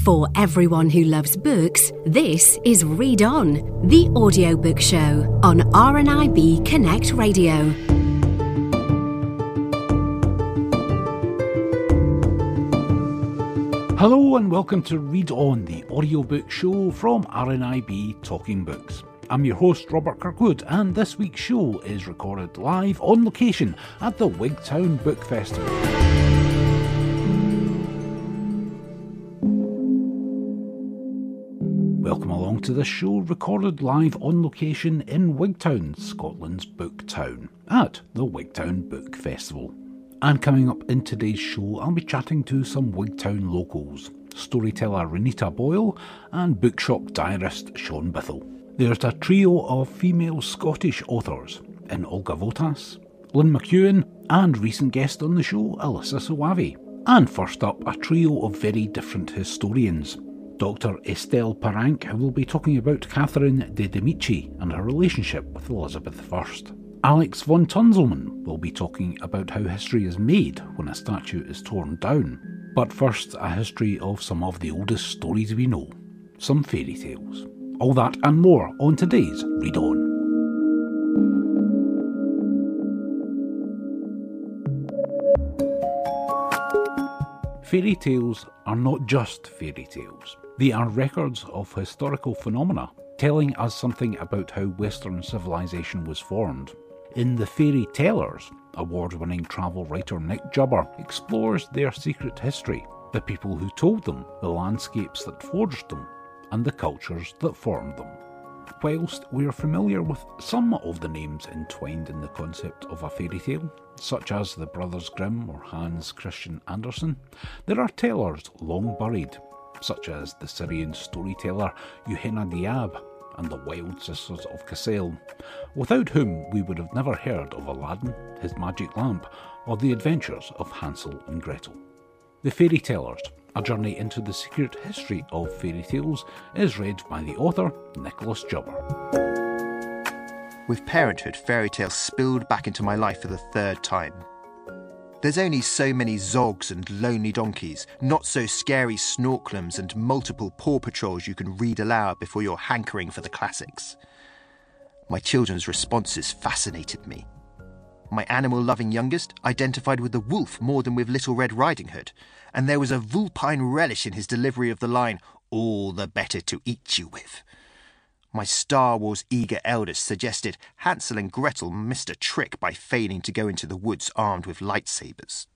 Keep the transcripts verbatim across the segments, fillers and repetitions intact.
For everyone who loves books, this is Read On, the audiobook show on R N I B Connect Radio. Hello and welcome to Read On, the audiobook show from R N I B Talking Books. I'm your host Robert Kirkwood, and this week's show is recorded live on location at the Wigtown Book Festival. Welcome along to this show recorded live on location in Wigtown, Scotland's book town, at the Wigtown Book Festival. And coming up in today's show, I'll be chatting to some Wigtown locals, storyteller Renita Boyle and bookshop diarist Sean Bithell. There's a trio of female Scottish authors in Olga Votas, Lynn McEwen, and recent guest on the show, Alyssa Soavi. And first up, a trio of very different historians. Doctor Estelle Parank will be talking about Catherine de Medici and her relationship with Elizabeth the First. Alex von Tunzelmann will be talking about how history is made when a statue is torn down. But first, a history of some of the oldest stories we know, some fairy tales. All that and more on today's Read On. Fairy tales are not just fairy tales. They are records of historical phenomena, telling us something about how Western civilization was formed. In The Fairy Tellers, award-winning travel writer Nick Jubber explores their secret history, the people who told them, the landscapes that forged them, and the cultures that formed them. Whilst we are familiar with some of the names entwined in the concept of a fairy tale, such as the Brothers Grimm or Hans Christian Andersen, there are tellers long buried, such as the Syrian storyteller Yuhenna Diab and the Wild Sisters of Cassel, without whom we would have never heard of Aladdin, his magic lamp, or the adventures of Hansel and Gretel. The Fairy Tellers, a journey into the secret history of fairy tales, is read by the author Nicholas Jubber. With parenthood, fairy tales spilled back into my life for the third time. There's only so many Zogs and lonely donkeys, not so scary snorkelums and multiple Paw Patrols you can read aloud before you're hankering for the classics. My children's responses fascinated me. My animal-loving youngest identified with the wolf more than with Little Red Riding Hood, and there was a vulpine relish in his delivery of the line, "all the better to eat you with." My Star Wars eager eldest suggested Hansel and Gretel missed a trick by failing to go into the woods armed with lightsabers.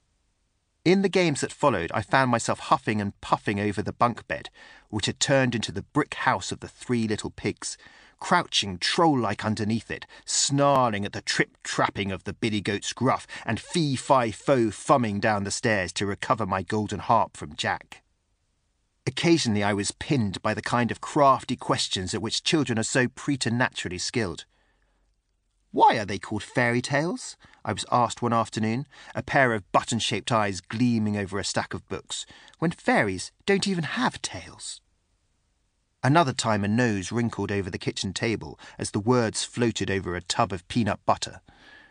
In the games that followed, I found myself huffing and puffing over the bunk bed, which had turned into the brick house of the three little pigs, crouching troll-like underneath it, snarling at the trip-trapping of the billy goat's gruff, and fee-fi-fo fumming down the stairs to recover my golden harp from Jack. Occasionally I was pinned by the kind of crafty questions at which children are so preternaturally skilled. "Why are they called fairy tales?" I was asked one afternoon, a pair of button-shaped eyes gleaming over a stack of books, when fairies don't even have tails. Another time a nose wrinkled over the kitchen table as the words floated over a tub of peanut butter.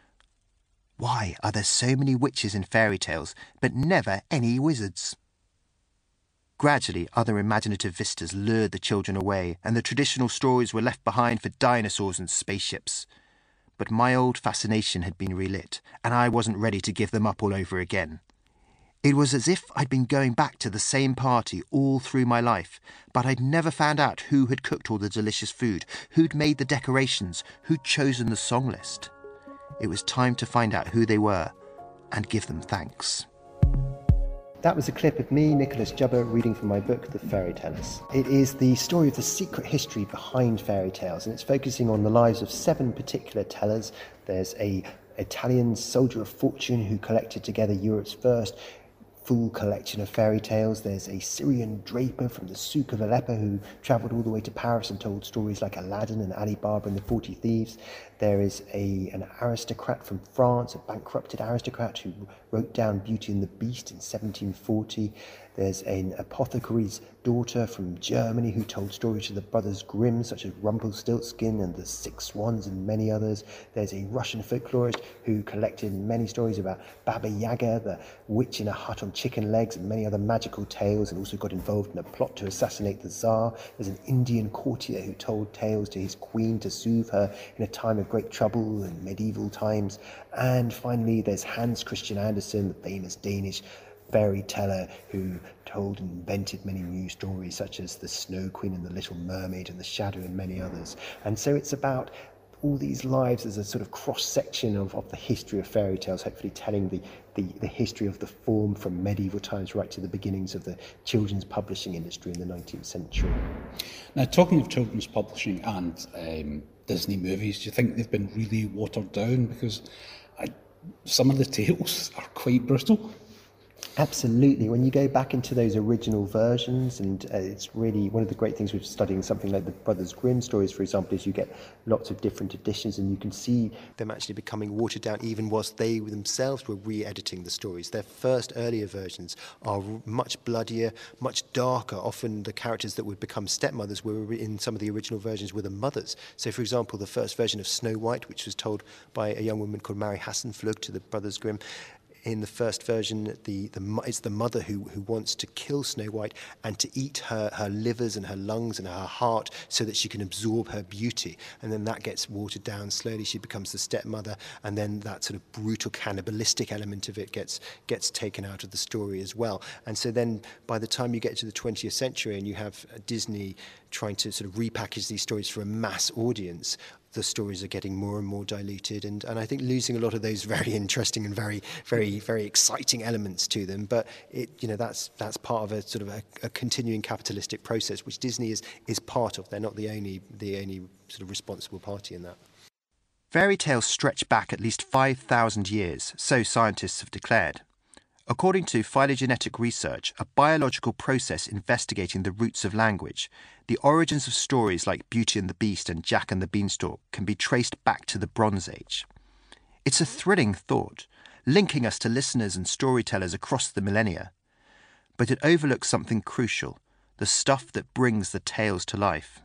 Why are there so many witches in fairy tales, but never any wizards? Gradually, other imaginative vistas lured the children away, and the traditional stories were left behind for dinosaurs and spaceships. But my old fascination had been relit, and I wasn't ready to give them up all over again. It was as if I'd been going back to the same party all through my life, but I'd never found out who had cooked all the delicious food, who'd made the decorations, who'd chosen the song list. It was time to find out who they were and give them thanks. That was a clip of me, Nicholas Jubber, reading from my book, The Fairy Tellers. It is the story of the secret history behind fairy tales, and it's focusing on the lives of seven particular tellers. There's a Italian soldier of fortune who collected together Europe's first full collection of fairy tales. There's a Syrian draper from the Souk of Aleppo who travelled all the way to Paris and told stories like Aladdin and Ali Baba and the Forty Thieves. There is a an aristocrat from France, a bankrupted aristocrat who wrote down Beauty and the Beast in seventeen forty. There's an apothecary's daughter from Germany who told stories to the Brothers Grimm, such as Rumpelstiltskin and the Six Swans and many others. There's a Russian folklorist who collected many stories about Baba Yaga, the witch in a hut on chicken legs, and many other magical tales, and also got involved in a plot to assassinate the Tsar. There's an Indian courtier who told tales to his queen to soothe her in a time of great trouble in medieval times. And finally, there's Hans Christian Andersen, the famous Danish fairy teller who told and invented many new stories, such as The Snow Queen and The Little Mermaid and The Shadow and many others. And so it's about all these lives as a sort of cross-section of, of the history of fairy tales, hopefully telling the, the, the history of the form from medieval times right to the beginnings of the children's publishing industry in the nineteenth century. Now, talking of children's publishing and um, Disney movies, do you think they've been really watered down? Because I, some of the tales are quite brutal. Absolutely. When you go back into those original versions, and uh, it's really one of the great things with studying something like the Brothers Grimm stories, for example, is you get lots of different editions and you can see them actually becoming watered down even whilst they themselves were re-editing the stories. Their first earlier versions are much bloodier, much darker. Often the characters that would become stepmothers were in some of the original versions were the mothers. So, for example, the first version of Snow White, which was told by a young woman called Mary Hassenflug to the Brothers Grimm, in the first version, the, the it's the mother who, who wants to kill Snow White and to eat her, her livers and her lungs and her heart so that she can absorb her beauty. And then that gets watered down slowly. She becomes the stepmother, and then that sort of brutal cannibalistic element of it gets gets taken out of the story as well. And so then by the time you get to the twentieth century and you have Disney trying to sort of repackage these stories for a mass audience, the stories are getting more and more diluted, and, and I think losing a lot of those very interesting and very, very, very exciting elements to them. But it, you know, that's that's part of a sort of a, a continuing capitalistic process, which Disney is is part of. They're not the only the only sort of responsible party in that. Fairy tales stretch back at least five thousand years, so scientists have declared. According to phylogenetic research, a biological process investigating the roots of language, the origins of stories like Beauty and the Beast and Jack and the Beanstalk can be traced back to the Bronze Age. It's a thrilling thought, linking us to listeners and storytellers across the millennia. But it overlooks something crucial, the stuff that brings the tales to life.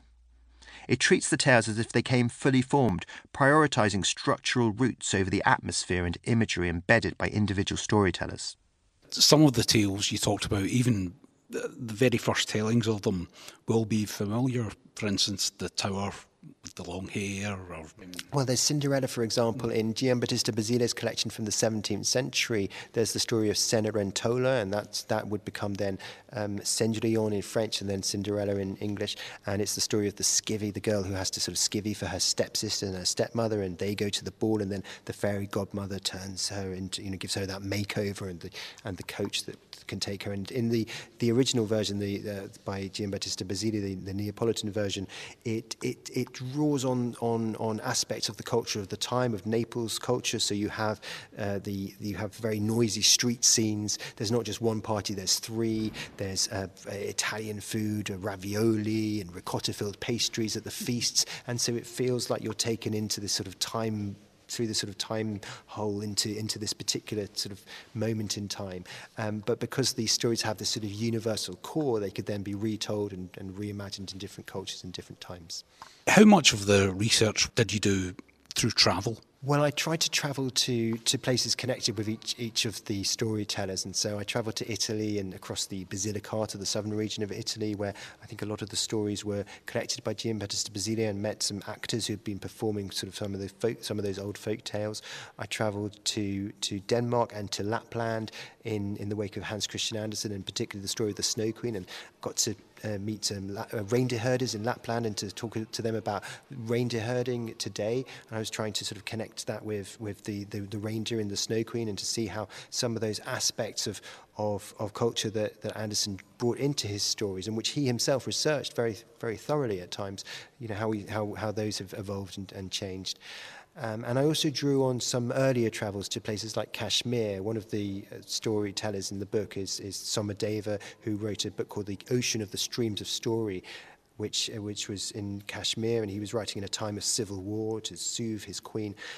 It treats the tales as if they came fully formed, prioritising structural roots over the atmosphere and imagery embedded by individual storytellers. Some of the tales you talked about, even the, the very first tellings of them, will be familiar. For instance, the Tower with the long hair. Or well, there's Cinderella, for example, in Giambattista Basile's collection from the seventeenth century. There's the story of Cenerentola, and that's, that would become then um, Cendrillon in French and then Cinderella in English. And it's the story of the skivvy, the girl who has to sort of skivvy for her stepsister and her stepmother, and they go to the ball, and then the fairy godmother turns her into, you know, gives her that makeover, and the and the coach that can take her. And in the, the original version, the uh, by Giambattista Basile, the, the Neapolitan version, it it it draws on, on on aspects of the culture of the time, of Naples culture. So you have uh, the you have very noisy street scenes. There's not just one party. There's three. There's uh, Italian food, uh, ravioli and ricotta-filled pastries at the feasts, and so it feels like you're taken into this sort of time. through this sort of time hole into into this particular sort of moment in time. Um, but because these stories have this sort of universal core, they could then be retold and, and reimagined in different cultures and different times. How much of the research did you do through travel? Well, I tried to travel to, to places connected with each each of the storytellers, and so I travelled to Italy and across the Basilicata, the southern region of Italy, where I think a lot of the stories were collected by Giambattista Basile, and met some actors who had been performing sort of some of the folk, some of those old folk tales. I travelled to to Denmark and to Lapland in in the wake of Hans Christian Andersen, and particularly the story of the Snow Queen, and got to Uh, meet some um, uh, reindeer herders in Lapland and to talk to them about reindeer herding today. And I was trying to sort of connect that with with the, the, the reindeer in the Snow Queen, and to see how some of those aspects of of, of culture that, that Andersen brought into his stories, and which he himself researched very very thoroughly at times, you know, how we how, how those have evolved and, and changed. Um, and I also drew on some earlier travels to places like Kashmir. One of the uh, storytellers in the book is, is Somadeva, who wrote a book called The Ocean of the Streams of Story, which uh, which was in Kashmir, and he was writing in a time of civil war to soothe his queen.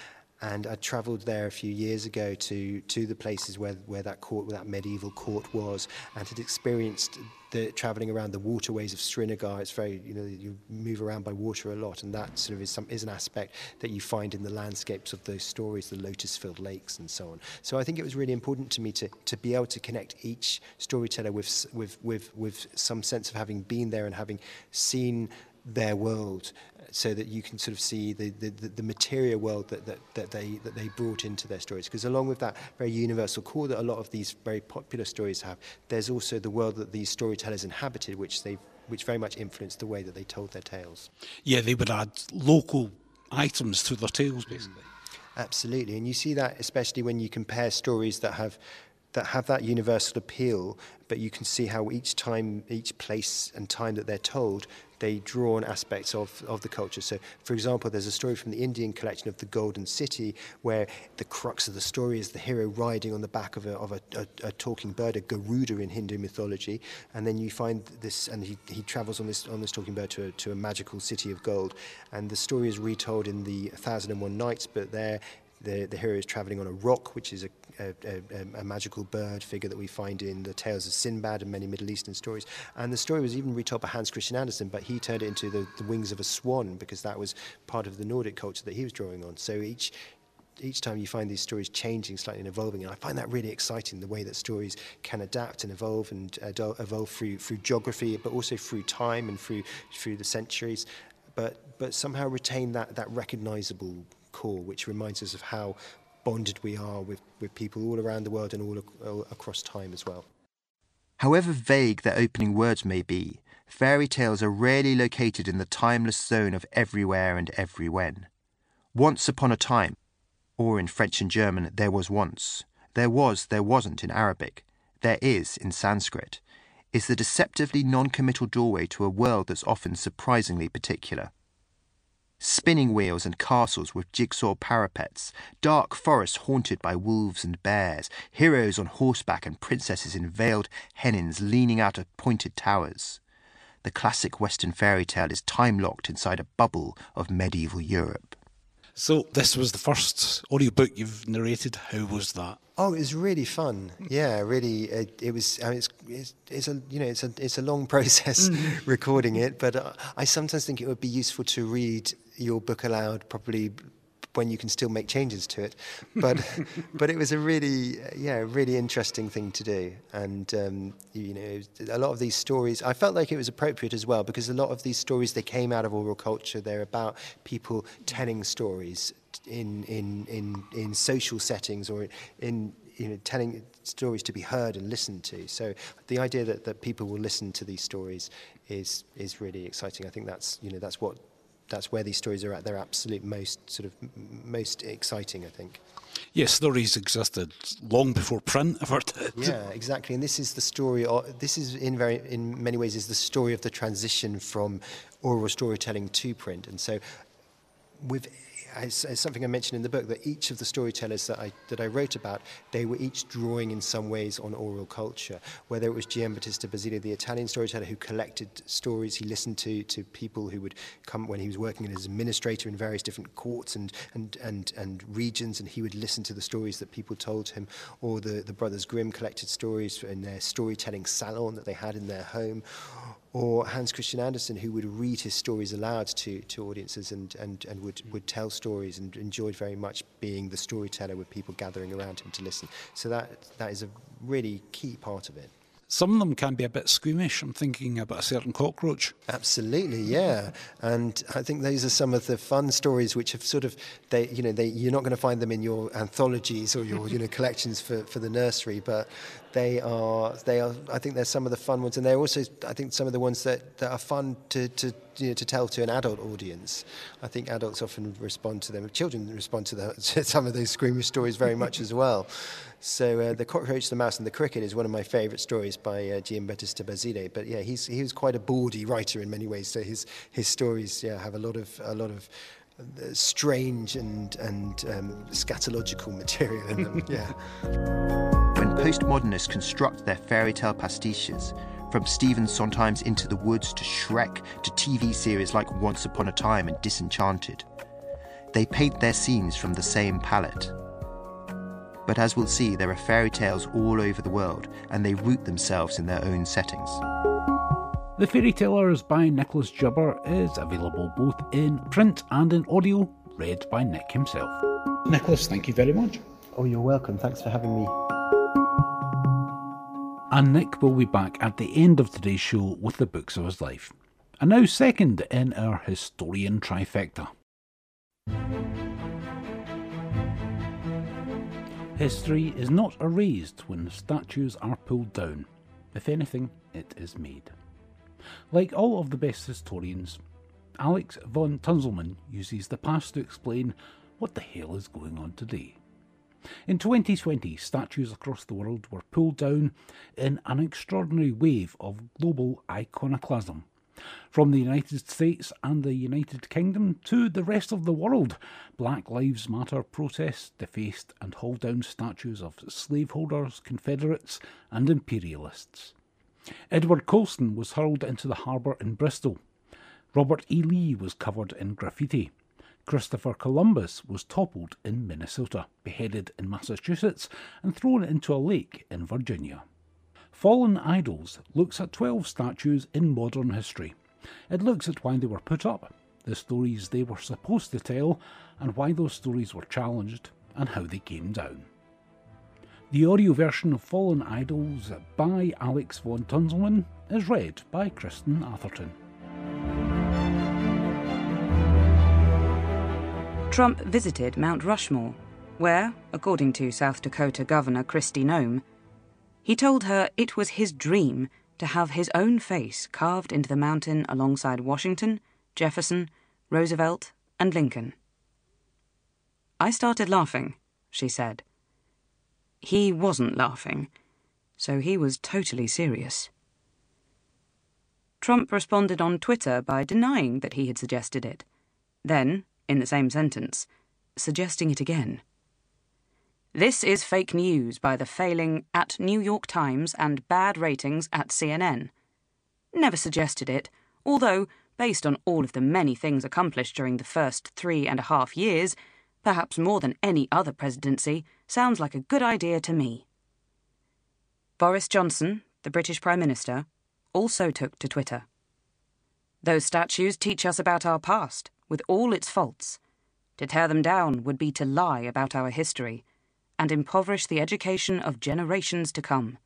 And I travelled there a few years ago to to the places where, where that court, where that medieval court was, and had experienced the travelling around the waterways of Srinagar. It's very, you know, you move around by water a lot, and that sort of is some is an aspect that you find in the landscapes of those stories, the lotus-filled lakes and so on. So I think it was really important to me to to be able to connect each storyteller with with with with some sense of having been there and having seen their world, so that you can sort of see the, the, the material world that, that, that they that they brought into their stories. Because along with that very universal core that a lot of these very popular stories have, there's also the world that these storytellers inhabited, which they which very much influenced the way that they told their tales. Yeah, they would add local items to their tales, basically. Absolutely, and you see that especially when you compare stories that have that have that universal appeal, but you can see how each time, each place and time that they're told, they draw on aspects of, of the culture. So, for example, there's a story from the Indian collection of The Golden City, where the crux of the story is the hero riding on the back of a, of a, a, a talking bird, a Garuda in Hindu mythology, and then you find this, and he, he travels on this on this talking bird to a, to a magical city of gold, and the story is retold in the Thousand and One Nights, but there The, the hero is travelling on a rock, which is a, a, a, a magical bird figure that we find in the tales of Sinbad and many Middle Eastern stories. And the story was even retold by Hans Christian Andersen, but he turned it into the, the wings of a swan, because that was part of the Nordic culture that he was drawing on. So each each time you find these stories changing slightly and evolving, and I find that really exciting, the way that stories can adapt and evolve and uh, evolve through through geography, but also through time and through through the centuries, but but somehow retain that that recognisable core, which reminds us of how bonded we are with, with people all around the world and all, all across time as well. However vague their opening words may be, fairy tales are rarely located in the timeless zone of everywhere and every when. Once upon a time, or in French and German, there was once, there was, there wasn't in Arabic, there is in Sanskrit, is the deceptively non-committal doorway to a world that's often surprisingly particular. Spinning wheels and castles with jigsaw parapets, dark forests haunted by wolves and bears, heroes on horseback and princesses in veiled hennins leaning out of pointed towers. The classic Western fairy tale is time-locked inside a bubble of medieval Europe. So this was the first audiobook you've narrated. How was that? Oh, it was really fun. Yeah, really. It, it was. I mean, it's, it's, it's a you know, it's a it's a long process mm. recording it. But uh, I sometimes think it would be useful to read your book aloud, probably when you can still make changes to it. But but it was a really yeah really interesting thing to do. And um, you know, a lot of these stories, I felt like it was appropriate as well, because a lot of these stories, they came out of oral culture. They're about people telling stories in in in in social settings, or in you know telling stories to be heard and listened to. So the idea that, that people will listen to these stories is is really exciting. I think that's you know that's what that's where these stories are at their absolute most sort of most exciting, I think. Yes, stories existed long before print ever did. Yeah, exactly. And this is the story of, this is in very in many ways is the story of the transition from oral storytelling to print. And so with As, as something I mentioned in the book, that each of the storytellers that I that I wrote about, they were each drawing in some ways on oral culture. Whether it was Giambattista Basile, the Italian storyteller who collected stories, he listened to to people who would come when he was working as administrator in various different courts and and and, and regions, and he would listen to the stories that people told him. Or the, the Brothers Grimm collected stories in their storytelling salon that they had in their home. Or Hans Christian Andersen, who would read his stories aloud to, to audiences and, and, and would, would tell stories, and enjoyed very much being the storyteller with people gathering around him to listen. So that that is a really key part of it. Some of them can be a bit squeamish. I'm thinking about a certain cockroach. Absolutely, yeah. And I think those are some of the fun stories which have sort of, they, you know, they, you're not going to find them in your anthologies or your, you know, collections for, for the nursery, but they are, they are. I think they're some of the fun ones, and they're also, I think, some of the ones that, that are fun to, to, you know, to tell to an adult audience. I think adults often respond to them. Children respond to, the, to some of those squeamish stories very much as well. So uh, The Cockroach, the Mouse and the Cricket is one of my favourite stories by uh, Giambattista Basile. But yeah, he's he was quite a bawdy writer in many ways. So his his stories yeah have a lot of a lot of strange and and um, scatological material in them. Yeah. When postmodernists construct their fairy tale pastiches, from Stephen Sondheim's Into the Woods to Shrek to T V series like Once Upon a Time and Disenchanted, They paint their scenes from the same palette. But as we'll see, there are fairy tales all over the world, and they root themselves in their own settings. The Fairy Tellers by Nicholas Jubber is available both in print and in audio, read by Nick himself. Nicholas, thank you very much. Oh, you're welcome. Thanks for having me. And Nick will be back at the end of today's show with the books of his life. And now second in our historian trifecta. History is not erased when statues are pulled down. If anything, it is made. Like all of the best historians, Alex von Tunzelmann uses the past to explain what the hell is going on today. In twenty twenty, statues across the world were pulled down in an extraordinary wave of global iconoclasm. From the United States and the United Kingdom to the rest of the world, Black Lives Matter protests defaced and hauled down statues of slaveholders, Confederates and imperialists. Edward Colston was hurled into the harbour in Bristol. Robert E. Lee was covered in graffiti. Christopher Columbus was toppled in Minnesota, beheaded in Massachusetts and thrown into a lake in Virginia. Fallen Idols looks at twelve statues in modern history. It looks at why they were put up, the stories they were supposed to tell, and why those stories were challenged, and how they came down. The audio version of Fallen Idols by Alex von Tunzelmann is read by Kristen Atherton. Trump visited Mount Rushmore, where, according to South Dakota Governor Kristi Noem, he told her it was his dream to have his own face carved into the mountain alongside Washington, Jefferson, Roosevelt, and Lincoln. I started laughing, she said. He wasn't laughing, so he was totally serious. Trump responded on Twitter by denying that he had suggested it, then, in the same sentence, suggesting it again. This is fake news by the failing at New York Times and bad ratings at C N N. Never suggested it, although, based on all of the many things accomplished during the first three and a half years, perhaps more than any other presidency, sounds like a good idea to me. Boris Johnson, the British Prime Minister, also took to Twitter. Those statues teach us about our past, with all its faults. To tear them down would be to lie about our history, and impoverish the education of generations to come.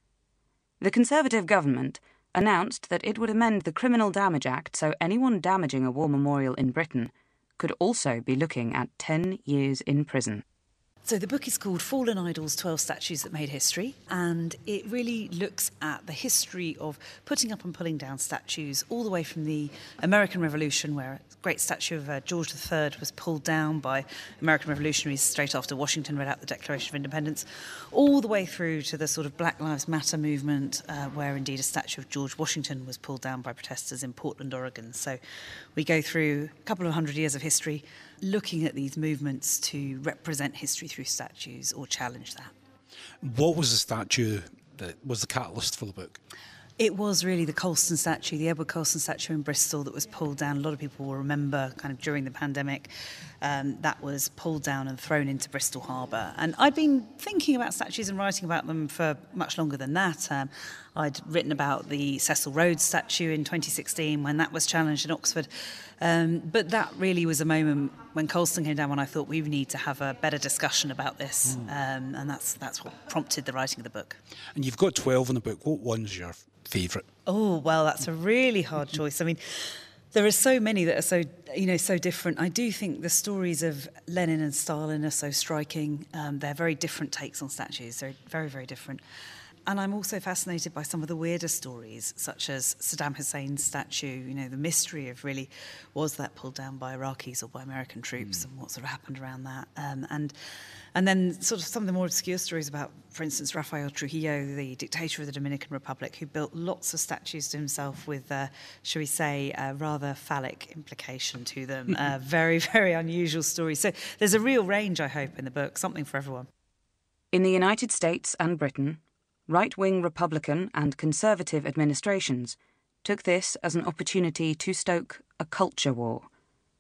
The Conservative government announced that it would amend the Criminal Damage Act so anyone damaging a war memorial in Britain could also be looking at ten years in prison. So the book is called Fallen Idols, twelve Statues That Made History, and it really looks at the history of putting up and pulling down statues all the way from the American Revolution, where a great statue of uh, George the Third was pulled down by American revolutionaries straight after Washington read out the Declaration of Independence, all the way through to the sort of Black Lives Matter movement, uh, where indeed a statue of George Washington was pulled down by protesters in Portland, Oregon. So we go through a couple of hundred years of history, looking at these movements to represent history through statues or challenge that. What was the statue that was the catalyst for the book? It was really the Colston statue, the Edward Colston statue in Bristol that was pulled down. A lot of people will remember kind of during the pandemic um, that was pulled down and thrown into Bristol Harbour. And I'd been thinking about statues and writing about them for much longer than that. Um, I'd written about the Cecil Rhodes statue in twenty sixteen when that was challenged in Oxford. Um, but that really was a moment when Colston came down when I thought we need to have a better discussion about this. Mm. Um, and that's that's what prompted the writing of the book. And you've got twelve in the book. What one's your favourite? Oh, well, that's a really hard choice. I mean, there are so many that are so, you know, so different. I do think the stories of Lenin and Stalin are so striking. Um, they're very different takes on statues. They're very, very different. And I'm also fascinated by some of the weirder stories, such as Saddam Hussein's statue. You know, the mystery of really, was that pulled down by Iraqis or by American troops, mm. and what sort of happened around that. Um, and and then sort of some of the more obscure stories about, for instance, Rafael Trujillo, the dictator of the Dominican Republic, who built lots of statues to himself with, uh, shall we say, a rather phallic implication to them. uh, very, very unusual stories. So there's a real range, I hope, in the book, something for everyone. In the United States and Britain, right-wing Republican and Conservative administrations took this as an opportunity to stoke a culture war.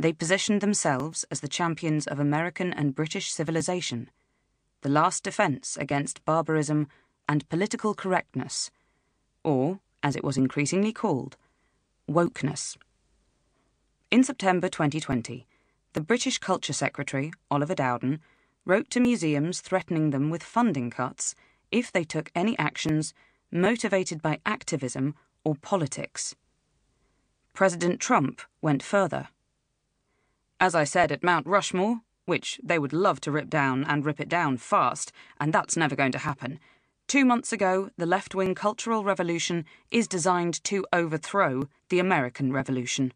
They positioned themselves as the champions of American and British civilization, the last defence against barbarism and political correctness, or, as it was increasingly called, wokeness. In September twenty twenty, the British Culture Secretary, Oliver Dowden, wrote to museums threatening them with funding cuts if they took any actions motivated by activism or politics. President Trump went further. As I said at Mount Rushmore, which they would love to rip down and rip it down fast, and that's never going to happen, two months ago the left-wing cultural revolution is designed to overthrow the American Revolution.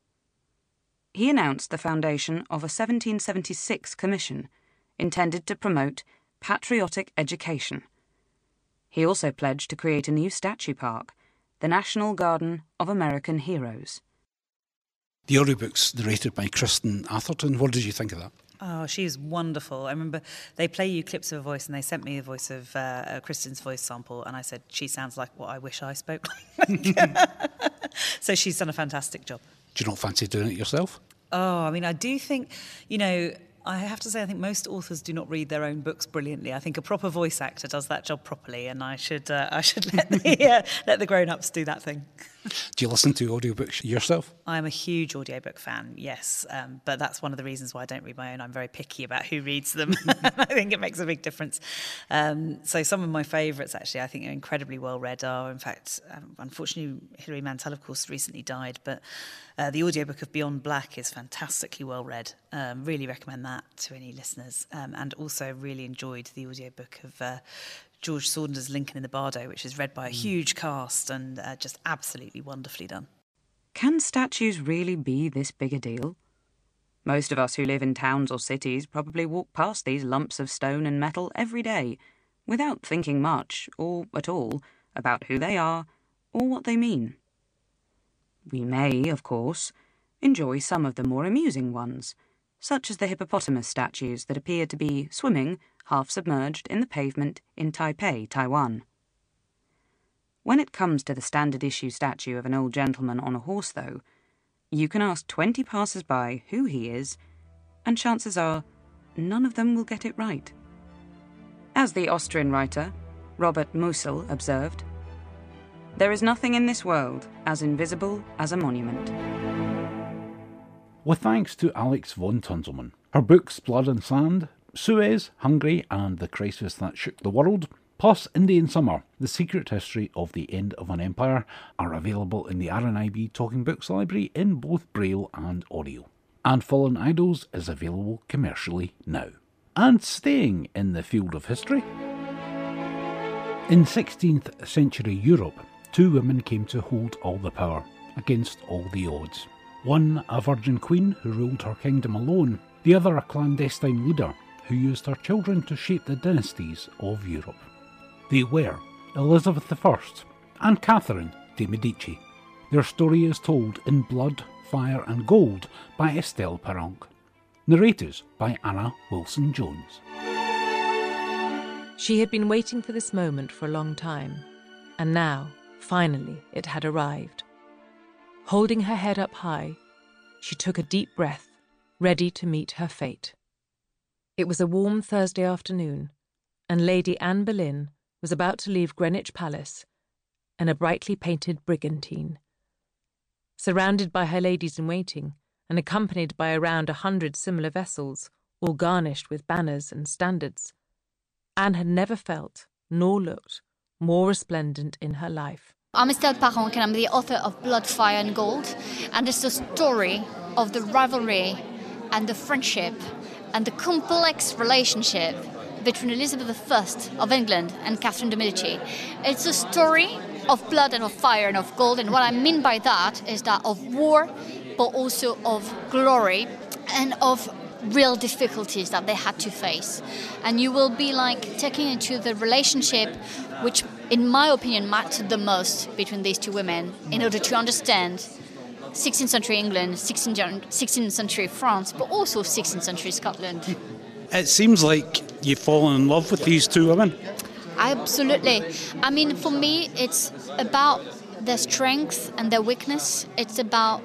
He announced the foundation of a seventeen seventy-six commission intended to promote patriotic education. He also pledged to create a new statue park, the National Garden of American Heroes. The audiobook's narrated by Kristen Atherton. What did you think of that? Oh, she's wonderful. I remember they play you clips of her voice and they sent me a voice of uh, Kristen's voice sample and I said, she sounds like what I wish I spoke like. So she's done a fantastic job. Do you not fancy doing it yourself? Oh, I mean, I do think, you know, I have to say I think most authors do not read their own books brilliantly. I think a proper voice actor does that job properly and I should uh, I should let the, uh, let the grown-ups do that thing. Do you listen to audiobooks yourself? I'm a huge audiobook fan, yes. Um, but that's one of the reasons why I don't read my own. I'm very picky about who reads them. I think it makes a big difference. Um, so some of my favourites, actually, I think are incredibly well read are, in fact, um, unfortunately, Hilary Mantel, of course, recently died. But uh, the audiobook of Beyond Black is fantastically well read. Um, really recommend that to any listeners. Um, and also really enjoyed the audiobook of Uh, George Saunders' Lincoln in the Bardo, which is read by a huge cast and uh, just absolutely wonderfully done. Can statues really be this big a deal? Most of us who live in towns or cities probably walk past these lumps of stone and metal every day without thinking much, or at all, about who they are or what they mean. We may, of course, enjoy some of the more amusing ones, such as the hippopotamus statues that appear to be swimming half-submerged in the pavement in Taipei, Taiwan. When it comes to the standard-issue statue of an old gentleman on a horse, though, you can ask twenty passers-by who he is, and chances are none of them will get it right. As the Austrian writer Robert Musil observed, "There is nothing in this world as invisible as a monument." With thanks to Alex von Tunzelmann. Her books Blood and Sand, Suez, Hungary and The Crisis That Shook the World, plus Indian Summer, The Secret History of the End of an Empire, are available in the R N I B Talking Books library in both Braille and audio. And Fallen Idols is available commercially now. And staying in the field of history, in sixteenth century Europe, two women came to hold all the power, against all the odds. One a virgin queen who ruled her kingdom alone, the other a clandestine leader who used her children to shape the dynasties of Europe. They were Elizabeth the First and Catherine de' Medici. Their story is told in Blood, Fire and Gold by Estelle Perronc. Narrators by Anna Wilson-Jones. She had been waiting for this moment for a long time, and now, finally, it had arrived. Holding her head up high, she took a deep breath, ready to meet her fate. It was a warm Thursday afternoon, and Lady Anne Boleyn was about to leave Greenwich Palace in a brightly painted brigantine. Surrounded by her ladies-in-waiting and accompanied by around a hundred similar vessels, all garnished with banners and standards, Anne had never felt, nor looked, more resplendent in her life. I'm Estelle Perronc and I'm the author of Blood, Fire and Gold, and it's the story of the rivalry and the friendship and the complex relationship between Elizabeth the First of England and Catherine de' Medici. It's a story of blood and of fire and of gold, and what I mean by that is that of war, but also of glory and of real difficulties that they had to face. And you will be like taking into the relationship which, in my opinion, mattered the most between these two women in order to understand sixteenth century England, sixteenth century France, but also sixteenth century Scotland. It seems like you've fallen in love with these two women. Absolutely. I mean, for me, it's about their strength and their weakness. It's about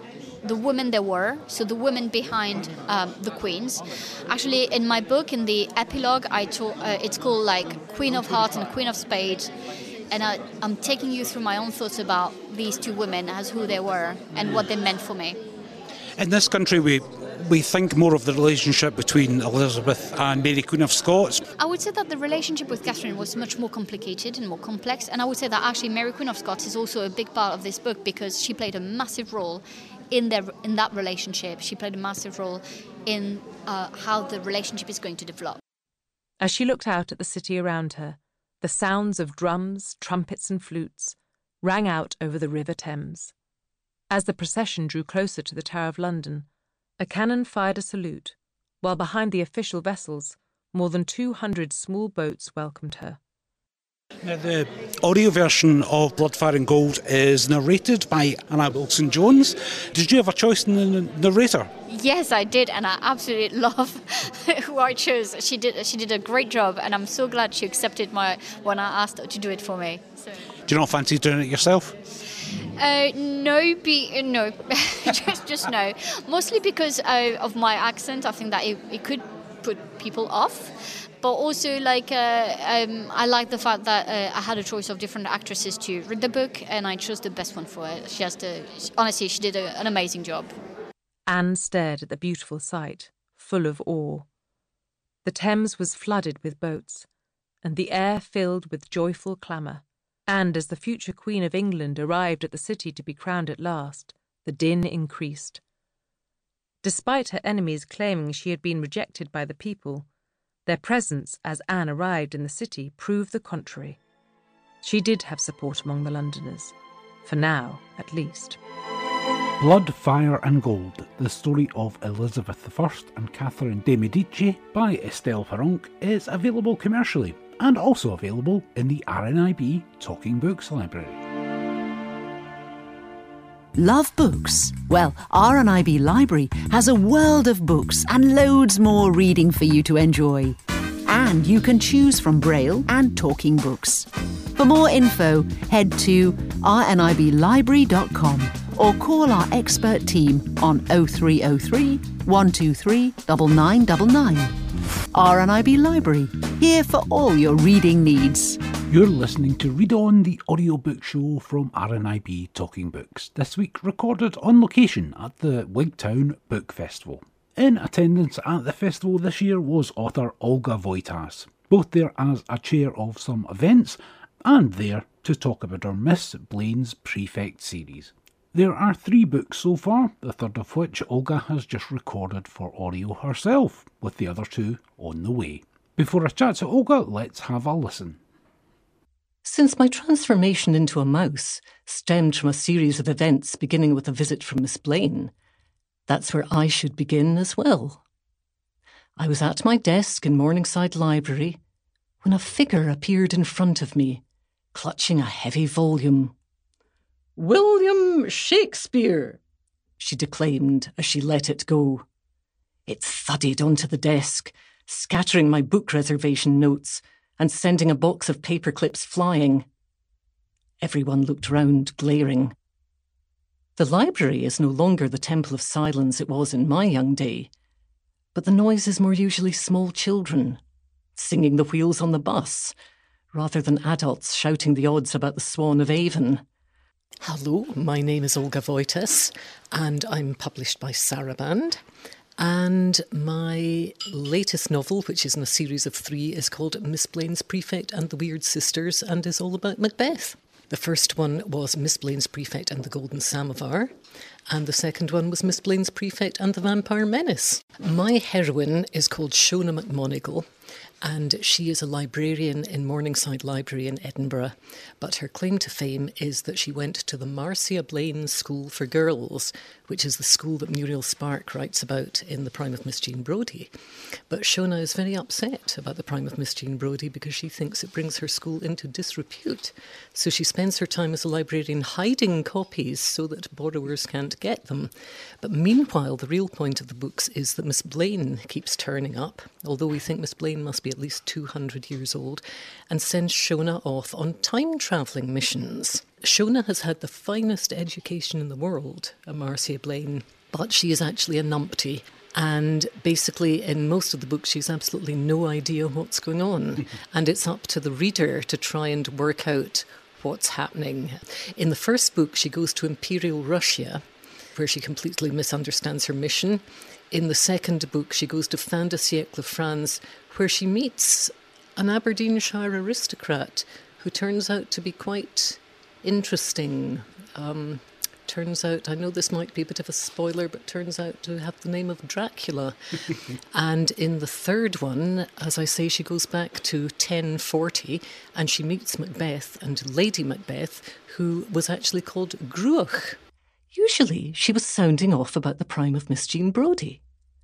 the women there were, so the women behind um, the queens. Actually, in my book, in the epilogue, I to- uh, it's called like Queen of Hearts and Queen of Spades, and I, I'm taking you through my own thoughts about these two women as who they were and what they meant for me. In this country, we we think more of the relationship between Elizabeth and Mary Queen of Scots. I would say that the relationship with Catherine was much more complicated and more complex, and I would say that actually Mary Queen of Scots is also a big part of this book because she played a massive role in their in that relationship. She played a massive role in uh, how the relationship is going to develop. As she looked out at the city around her, the sounds of drums, trumpets and flutes rang out over the River Thames. As the procession drew closer to the Tower of London, a cannon fired a salute, while behind the official vessels, more than two hundred small boats welcomed her. Now, the audio version of Bloodfire and Gold is narrated by Anna Wilson-Jones. Did you have a choice in the narrator? Yes, I did, and I absolutely love who I chose. She did she did a great job, and I'm so glad she accepted my when I asked her to do it for me. So. Do you not fancy doing it yourself? Uh, no, be, no, just just no. Mostly because uh, of my accent. I think that it, it could put people off. But also, like, uh, um, I like the fact that uh, I had a choice of different actresses to read the book, and I chose the best one for her. She has to, honestly, she did a, an amazing job. Anne stared at the beautiful sight, full of awe. The Thames was flooded with boats, and the air filled with joyful clamour. And as the future Queen of England arrived at the city to be crowned at last, the din increased. Despite her enemies claiming she had been rejected by the people, their presence as Anne arrived in the city proved the contrary. She did have support among the Londoners, for now at least. Blood, Fire and Gold, the story of Elizabeth the First and Catherine de' Medici by Estelle Ferranc is available commercially and also available in the R N I B Talking Books Library. Love books? Well, R N I B Library has a world of books and loads more reading for you to enjoy. And you can choose from Braille and talking books. For more info, head to r n i b library dot com or call our expert team on oh three oh three, one two three, nine nine nine nine. R N I B Library, here for all your reading needs. You're listening to Read On, the audiobook show from R N I B Talking Books, this week recorded on location at the Wigtown Book Festival. In attendance at the festival this year was author Olga Wojtas, both there as a chair of some events and there to talk about her Miss Blaine's Prefect series. There are three books so far, the third of which Olga has just recorded for audio herself, with the other two on the way. Before I chat to Olga, let's have a listen. Since my transformation into a mouse stemmed from a series of events beginning with a visit from Miss Blaine, that's where I should begin as well. I was at my desk in Morningside Library when a figure appeared in front of me, clutching a heavy volume. "William Shakespeare," she declaimed as she let it go. It thudded onto the desk, scattering my book reservation notes and sending a box of paper clips flying. Everyone looked round, glaring. The library is no longer the temple of silence it was in my young day, but the noises more usually small children, singing the wheels on the bus, rather than adults shouting the odds about the Swan of Avon. Hello, my name is Olga Wojtas, and I'm published by Saraband. And my latest novel, which is in a series of three, is called Miss Blaine's Prefect and the Weird Sisters and is all about Macbeth. The first one was Miss Blaine's Prefect and the Golden Samovar, and the second one was Miss Blaine's Prefect and the Vampire Menace. My heroine is called Shona McMonigal, and she is a librarian in Morningside Library in Edinburgh, but her claim to fame is that she went to the Marcia Blaine School for Girls, which is the school that Muriel Spark writes about in The Prime of Miss Jean Brodie. But Shona is very upset about The Prime of Miss Jean Brodie because she thinks it brings her school into disrepute. So she spends her time as a librarian hiding copies so that borrowers can't get them. But meanwhile, the real point of the books is that Miss Blaine keeps turning up, although we think Miss Blaine Blaine must be at least two hundred years old, and sends Shona off on time-travelling missions. Shona has had the finest education in the world, Marcia Blaine, but she is actually a numpty. And basically, in most of the books, she's absolutely no idea what's going on. And it's up to the reader to try and work out what's happening. In the first book, she goes to Imperial Russia, where she completely misunderstands her mission. In the second book, she goes to Fin de siècle France, where she meets an Aberdeenshire aristocrat who turns out to be quite interesting. Um, turns out, I know this might be a bit of a spoiler, but turns out to have the name of Dracula. And in the third one, as I say, she goes back to ten forty and she meets Macbeth and Lady Macbeth, who was actually called Gruach. Usually she was sounding off about the prime of Miss Jean Brodie.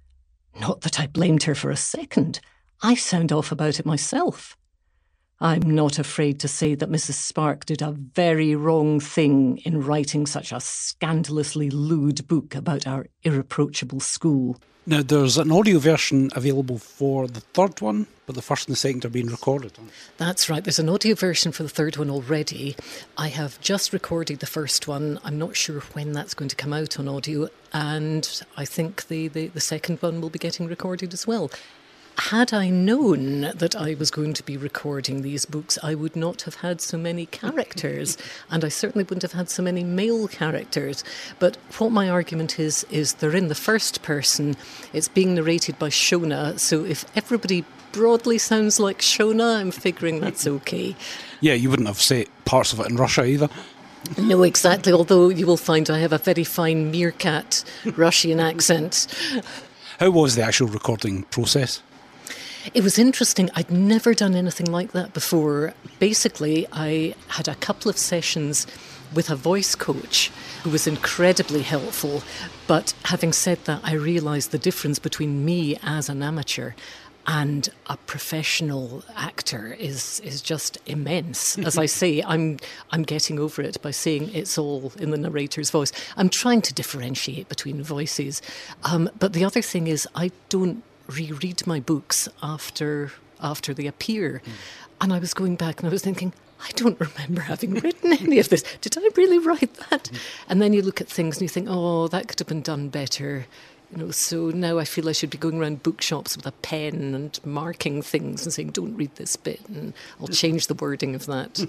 Not that I blamed her for a second. I sound off about it myself. I'm not afraid to say that Missus Spark did a very wrong thing in writing such a scandalously lewd book about our irreproachable school. Now, there's an audio version available for the third one, but the first and the second are being recorded. That's right. There's an audio version for the third one already. I have just recorded the first one. I'm not sure when that's going to come out on audio, and I think the, the, the second one will be getting recorded as well. Had I known that I was going to be recording these books, I would not have had so many characters, and I certainly wouldn't have had so many male characters. But what my argument is, is they're in the first person. It's being narrated by Shona, so if everybody broadly sounds like Shona, I'm figuring that's okay. Yeah, you wouldn't have said parts of it in Russia either. No, exactly, although you will find I have a very fine meerkat Russian accent. How was the actual recording process? It was interesting. I'd never done anything like that before. Basically, I had a couple of sessions with a voice coach who was incredibly helpful. But having said that, I realised the difference between me as an amateur and a professional actor is is just immense. As I say, I'm I'm getting over it by saying it's all in the narrator's voice. I'm trying to differentiate between voices. Um, but the other thing is I don't reread my books after after they appear. Mm. And I was going back and I was thinking, I don't remember having written any of this. Did I really write that? Mm. And then you look at things and you think, oh, that could have been done better. You know, so now I feel I should be going around bookshops with a pen and marking things and saying, don't read this bit, and I'll change the wording of that.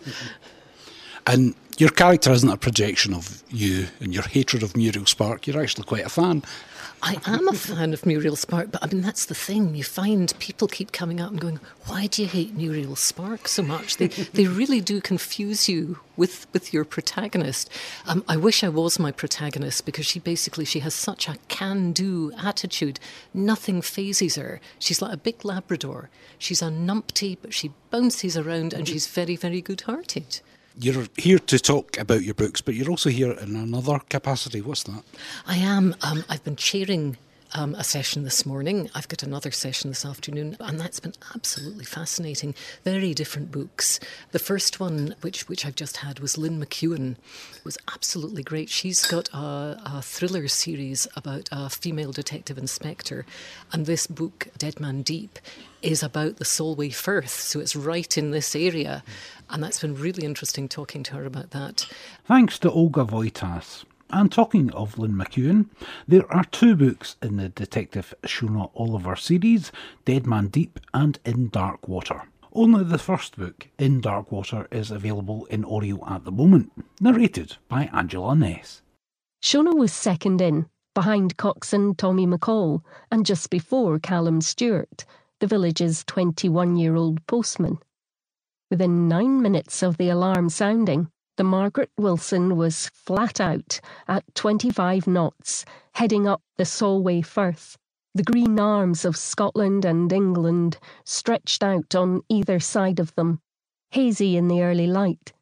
And your character isn't a projection of you and your hatred of Muriel Spark. You're actually quite a fan. I am a fan of Muriel Spark, but I mean, that's the thing. You find people keep coming up and going, why do you hate Muriel Spark so much? They they really do confuse you with, with your protagonist. Um, I wish I was my protagonist, because she basically, she has such a can-do attitude. Nothing phases her. She's like a big Labrador. She's a numpty, but she bounces around and she's very, very good-hearted. You're here to talk about your books, but you're also here in another capacity. What's that? I am. Um, I've been chairing um, a session this morning. I've got another session this afternoon, and that's been absolutely fascinating. Very different books. The first one, which which I've just had, was Lynn McEwen. It was absolutely great. She's got a, a thriller series about a female detective inspector, and this book, Dead Man Deep, is about the Solway Firth, so it's right in this area. And that's been really interesting talking to her about that. Thanks to Olga Wojtas. And talking of Lynn McEwen, there are two books in the Detective Shona Oliver series, Dead Man Deep and In Dark Water. Only the first book, In Dark Water, is available in audio at the moment, narrated by Angela Ness. Shona was second in, behind coxswain Tommy McCall, and just before Callum Stewart, the village's twenty-one-year-old postman. Within nine minutes of the alarm sounding, the Margaret Wilson was flat out at twenty-five knots, heading up the Solway Firth. The green arms of Scotland and England stretched out on either side of them, hazy in the early light.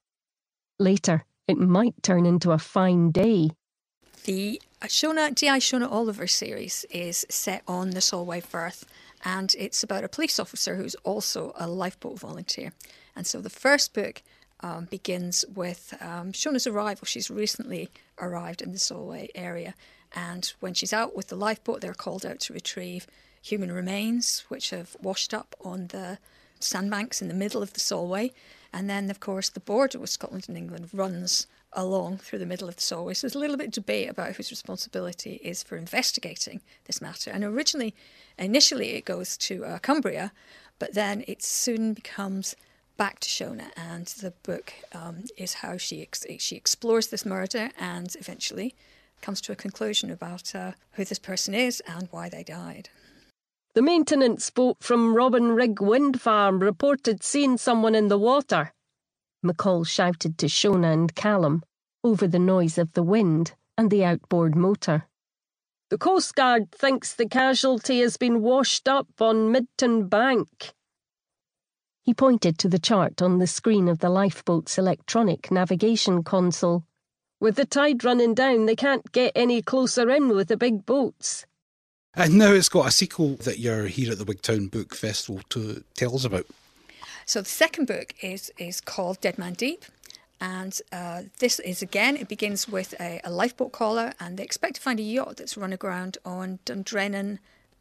Later, it might turn into a fine day. The Shona, D I Shona Oliver series is set on the Solway Firth, and it's about a police officer who's also a lifeboat volunteer. And so the first book um, begins with um, Shona's arrival. She's recently arrived in the Solway area, and when she's out with the lifeboat, they're called out to retrieve human remains which have washed up on the sandbanks in the middle of the Solway. And then, of course, the border with Scotland and England runs along through the middle of the Solway. So there's a little bit of debate about whose responsibility is for investigating this matter. And originally, initially, it goes to uh, Cumbria, but then it soon becomes back to Shona. And the book um, is how she ex- she explores this murder and eventually comes to a conclusion about uh, who this person is and why they died. The maintenance boat from Robin Rig Wind Farm reported seeing someone in the water, McCall shouted to Shona and Callum over the noise of the wind and the outboard motor. The Coast Guard thinks the casualty has been washed up on Midton Bank. He pointed to the chart on the screen of the lifeboat's electronic navigation console. With the tide running down, they can't get any closer in with the big boats. And now it's got a sequel that you're here at the Wigtown Book Festival to tell us about. So the second book is is called Dead Man Deep. And uh, this is, again, it begins with a, a lifeboat caller, and they expect to find a yacht that's run aground on Dundrennan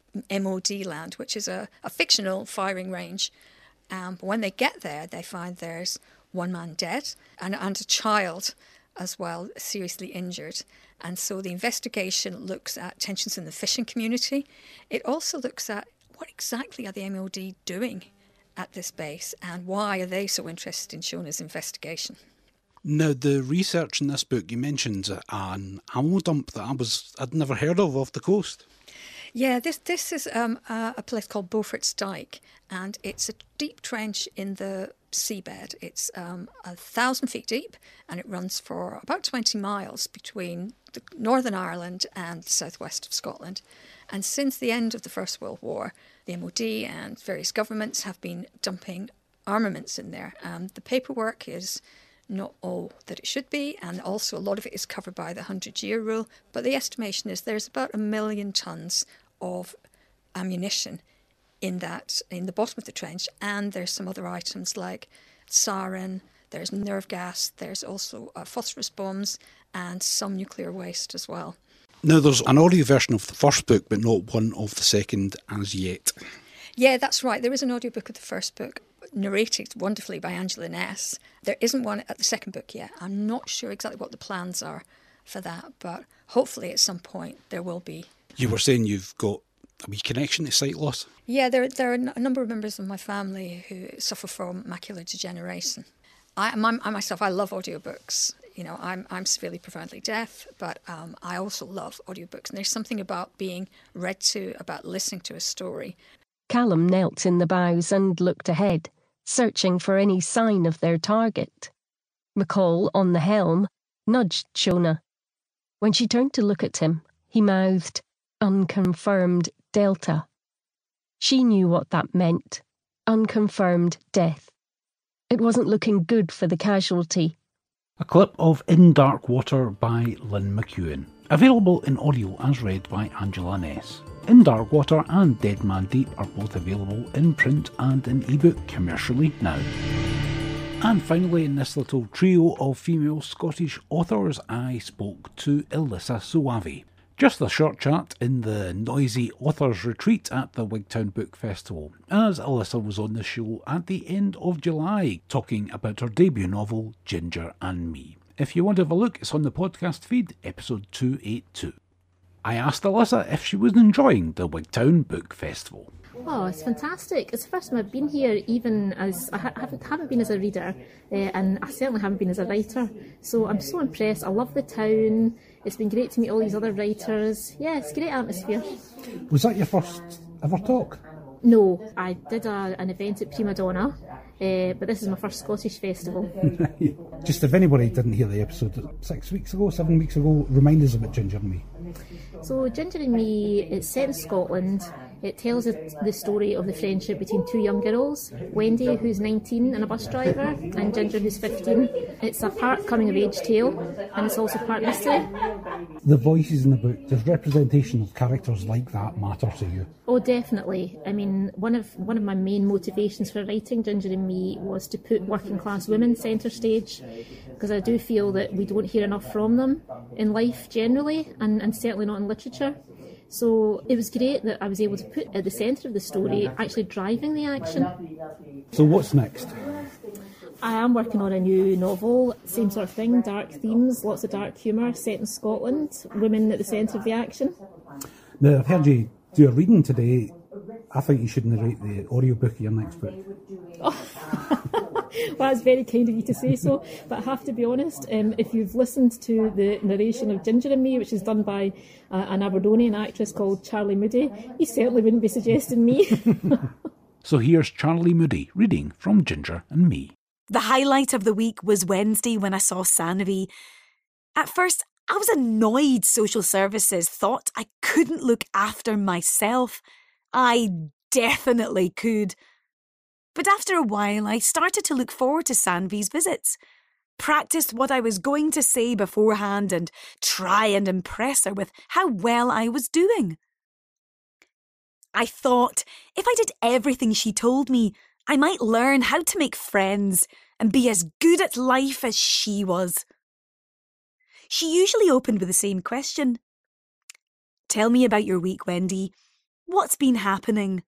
M O D land, which is a, a fictional firing range. Um, but when they get there, they find there's one man dead and, and a child as well, seriously injured. And so the investigation looks at tensions in the fishing community. It also looks at what exactly are the M O D doing at this base and why are they so interested in Shona's investigation. Now, the research in this book, you mentioned an ammo dump that I was, I'd never heard of off the coast. Yeah, this this is um, a, a place called Beaufort's Dyke, and it's a deep trench in the seabed. It's um, a thousand feet deep, and it runs for about twenty miles between the Northern Ireland and the southwest of Scotland. And since the end of the First World War, the M O D and various governments have been dumping armaments in there. Um, the paperwork is not all that it should be, and also a lot of it is covered by the hundred-year rule, but the estimation is there's about a million tonnes of ammunition in that, in the bottom of the trench, and there's some other items like sarin, there's nerve gas, there's also uh, phosphorus bombs, and some nuclear waste as well. Now, there's an audio version of the first book, but not one of the second as yet. Yeah, that's right. There is an audiobook of the first book, narrated wonderfully by Angela Ness. There isn't one at the second book yet. I'm not sure exactly what the plans are for that, but hopefully at some point there will be. You were saying you've got a wee connection to sight loss? Yeah, there, there are a number of members of my family who suffer from macular degeneration. I, my, I myself, I love audiobooks. You know, I'm I'm severely profoundly deaf, but um, I also love audiobooks. And there's something about being read to, about listening to a story. Callum knelt in the bows and looked ahead, searching for any sign of their target. McCall, on the helm, nudged Shona. When she turned to look at him, he mouthed, "Unconfirmed Delta." She knew what that meant. Unconfirmed death. It wasn't looking good for the casualty. A clip of In Dark Water by Lynn McEwen, available in audio as read by Angela Ness. In Dark Water and Dead Man Deep are both available in print and in ebook commercially now. And finally, in this little trio of female Scottish authors, I spoke to Elissa Soavi. Just a short chat in the noisy authors retreat at the Wigtown Book Festival, as Elissa was on the show at the end of July, talking about her debut novel, Ginger and Me. If you want to have a look, it's on the podcast feed, episode two eighty-two. I asked Elissa if she was enjoying the Wigtown Book Festival. Oh, it's fantastic. It's the first time I've been here, even as I ha- haven't, haven't been as a reader, uh, and I certainly haven't been as a writer. So I'm so impressed. I love the town. It's been great to meet all these other writers. Yeah, it's a great atmosphere. Was that your first ever talk? No, I did a, an event at Prima Donna, uh, but this is my first Scottish festival. Just if anybody didn't hear the episode six weeks ago, seven weeks ago, remind us about Ginger and Me. So Ginger and Me, it's set in Scotland. It tells the story of the friendship between two young girls, Wendy, who's nineteen and a bus driver, and Ginger, who's fifteen. It's a part coming-of-age tale, and it's also part mystery. The voices in the book, does representation of characters like that matter to you? Oh, definitely. I mean, one of one of my main motivations for writing Ginger and Me was to put working-class women centre stage, because I do feel that we don't hear enough from them in life generally, and, and certainly not in literature. So it was great that I was able to put at the centre of the story actually driving the action. So what's next? I am working on a new novel, same sort of thing, dark themes, lots of dark humour, set in Scotland, women at the centre of the action. Now, I've heard you do a reading today. I think you should narrate the audiobook of your next book. Oh. Well, that's very kind of you to say so, but I have to be honest, um, if you've listened to the narration of Ginger and Me, which is done by uh, an Aberdonian actress called Charlie Moody, you certainly wouldn't be suggesting me. So here's Charlie Moody reading from Ginger and Me. The highlight of the week was Wednesday when I saw Sanvi. At first, I was annoyed social services thought I couldn't look after myself. I definitely could. But after a while, I started to look forward to Sanvi's visits, practiced what I was going to say beforehand and try and impress her with how well I was doing. I thought if I did everything she told me, I might learn how to make friends and be as good at life as she was. She usually opened with the same question. Tell me about your week, Wendy. What's been happening?